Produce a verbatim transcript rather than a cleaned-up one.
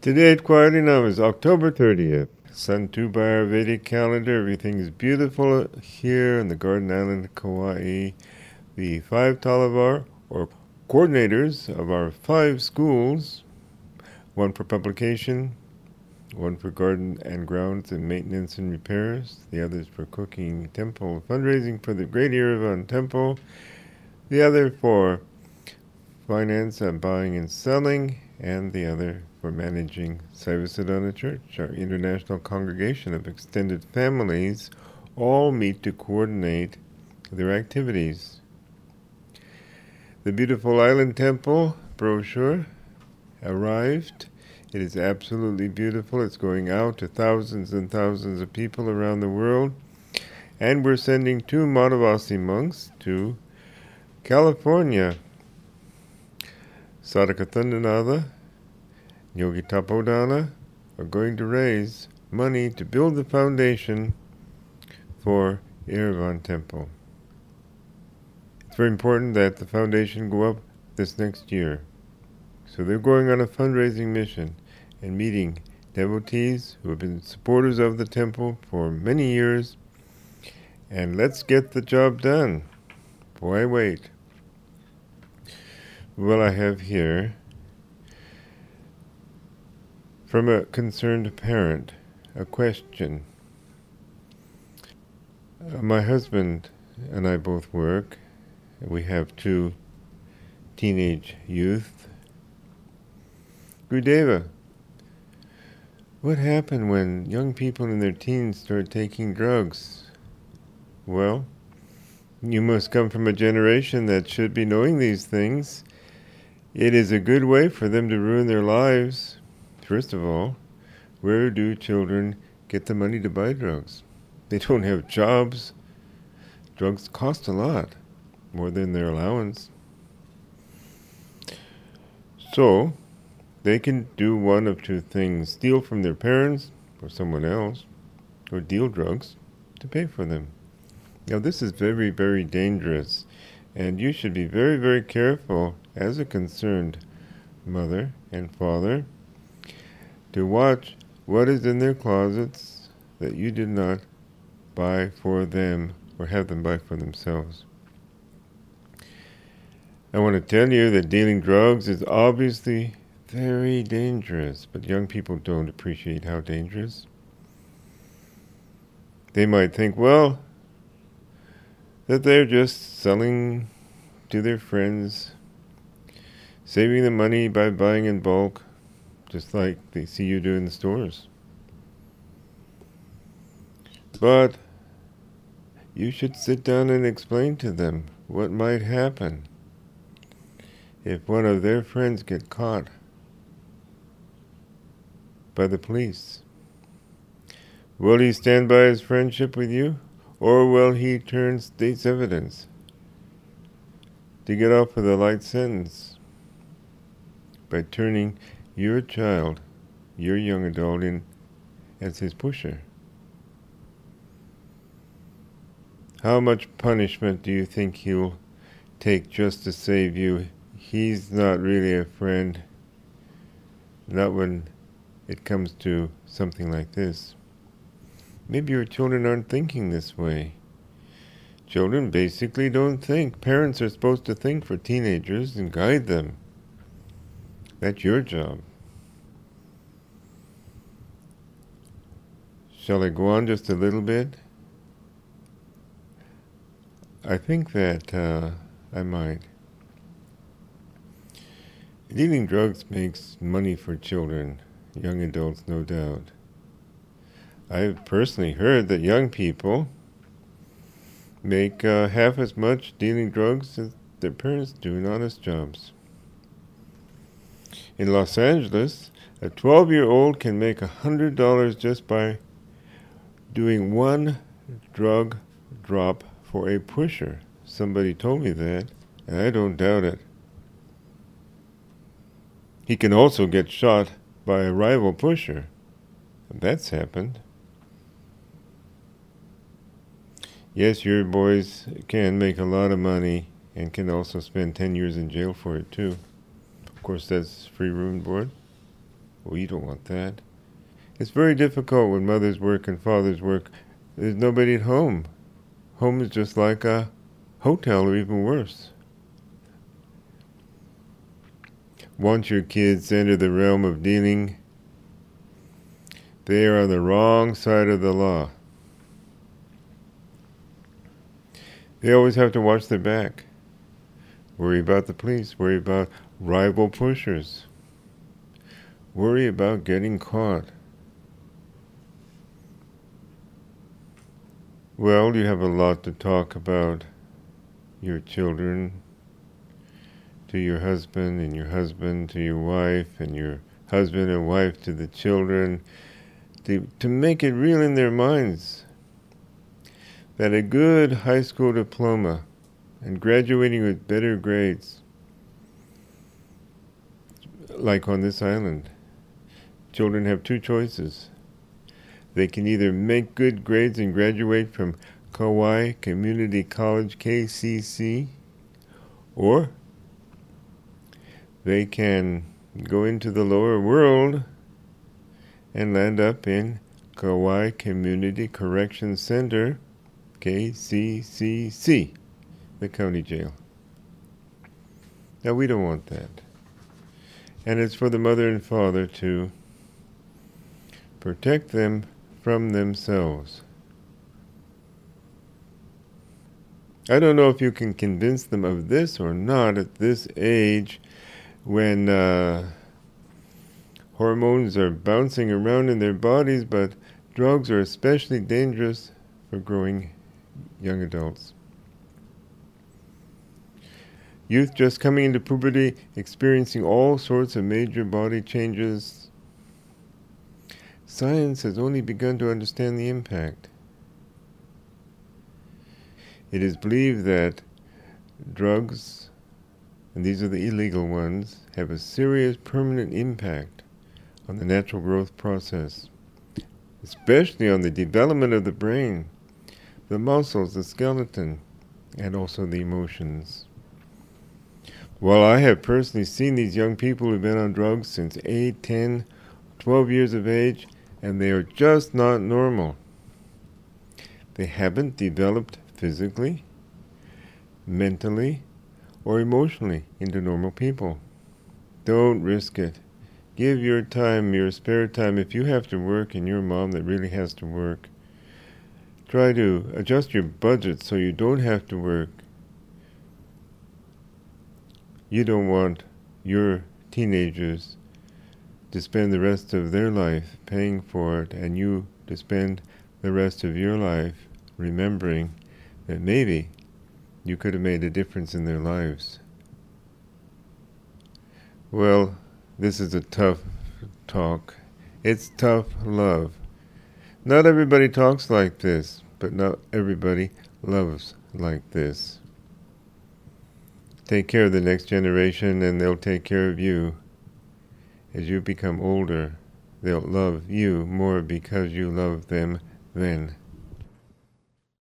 Today at Quietly is October thirtieth. Sun two by our Vedic calendar. Everything is beautiful here in the Garden Island of Kauai. The five Talavar, or coordinators of our five schools, one for publication, one for garden and grounds and maintenance and repairs, the others for cooking, temple, fundraising for the Great Yerevan Temple, the other for finance and buying and selling, and the other for managing Saivasadana Church, our international congregation of extended families, all meet to coordinate their activities. The beautiful Island Temple brochure arrived. It is absolutely beautiful. It's going out to thousands and thousands of people around the world. And we're sending two Madhavasi monks to California. Sadhaka Thandanatha, Yogi Tapodana are going to raise money to build the foundation for Yerevan Temple. It's very important that the foundation go up this next year. So they're going on a fundraising mission and meeting devotees who have been supporters of the temple for many years. And let's get the job done. Why wait? Well, I have here, from a concerned parent, a question. Uh, my husband and I both work. We have two teenage youth. Gurudeva, what happened when young people in their teens start taking drugs? Well, you must come from a generation that should be knowing these things. It is a good way for them to ruin their lives. First of all, where do children get the money to buy drugs? They don't have jobs. Drugs cost a lot, more than their allowance. So, they can do one of two things: steal from their parents or someone else, or deal drugs to pay for them. Now, this is very, very dangerous, and you should be very, very careful as a concerned mother and father to watch what is in their closets that you did not buy for them or have them buy for themselves. I want to tell you that dealing drugs is obviously very dangerous, but young people don't appreciate how dangerous. They might think, well, that they're just selling to their friends, saving the money by buying in bulk, just like they see you do in the stores. But you should sit down and explain to them what might happen if one of their friends get caught by the police. Will he stand by his friendship with you, or will he turn state's evidence to get off with a light sentence by turning your child, your young adult, in as his pusher? How much punishment do you think he'll take just to save you? He's not really a friend, not when it comes to something like this. Maybe your children aren't thinking this way. Children basically don't think. Parents are supposed to think for teenagers and guide them. That's your job. Shall I go on just a little bit? I think that uh, I might. Dealing drugs makes money for children, young adults, no doubt. I've personally heard that young people make uh, half as much dealing drugs as their parents do in honest jobs. In Los Angeles, a twelve-year-old can make one hundred dollars just by doing one drug drop for a pusher. Somebody told me that, and I don't doubt it. He can also get shot by a rival pusher. That's happened. Yes, your boys can make a lot of money and can also spend ten years in jail for it too. Of course, that's free room and board. Well, you don't want that. It's very difficult when mothers work and fathers work. There's nobody at home. Home is just like a hotel or even worse. Once your kids enter the realm of dealing, they are on the wrong side of the law. They always have to watch their back. Worry about the police. Worry about rival pushers. Worry about getting caught. Well, you have a lot to talk about your children, to your husband, and your husband to your wife, and your husband and wife to the children, to, to make it real in their minds that a good high school diploma and graduating with better grades, like on this island, children have two choices. They can either make good grades and graduate from Kauai Community College, K C C, or they can go into the lower world and land up in Kauai Community Correction Center, K C C C, the county jail. Now, we don't want that. And it's for the mother and father to protect them from themselves. I don't know if you can convince them of this or not at this age when uh, hormones are bouncing around in their bodies, but drugs are especially dangerous for growing young adults. Youth just coming into puberty, experiencing all sorts of major body changes. Science has only begun to understand the impact. It is believed that drugs, and these are the illegal ones, have a serious permanent impact on the natural growth process, especially on the development of the brain, the muscles, the skeleton, and also the emotions. Well, I have personally seen these young people who've been on drugs since eight, ten, twelve years of age, and they are just not normal. They haven't developed physically, mentally, or emotionally into normal people. Don't risk it. Give your time, your spare time. If you have to work and you're a mom that really has to work, try to adjust your budget so you don't have to work. You don't want your teenagers to spend the rest of their life paying for it, and you to spend the rest of your life remembering that maybe you could have made a difference in their lives. Well, this is a tough talk. It's tough love. Not everybody talks like this, but not everybody loves like this. Take care of the next generation, and they'll take care of you. As you become older, they'll love you more because you love them then.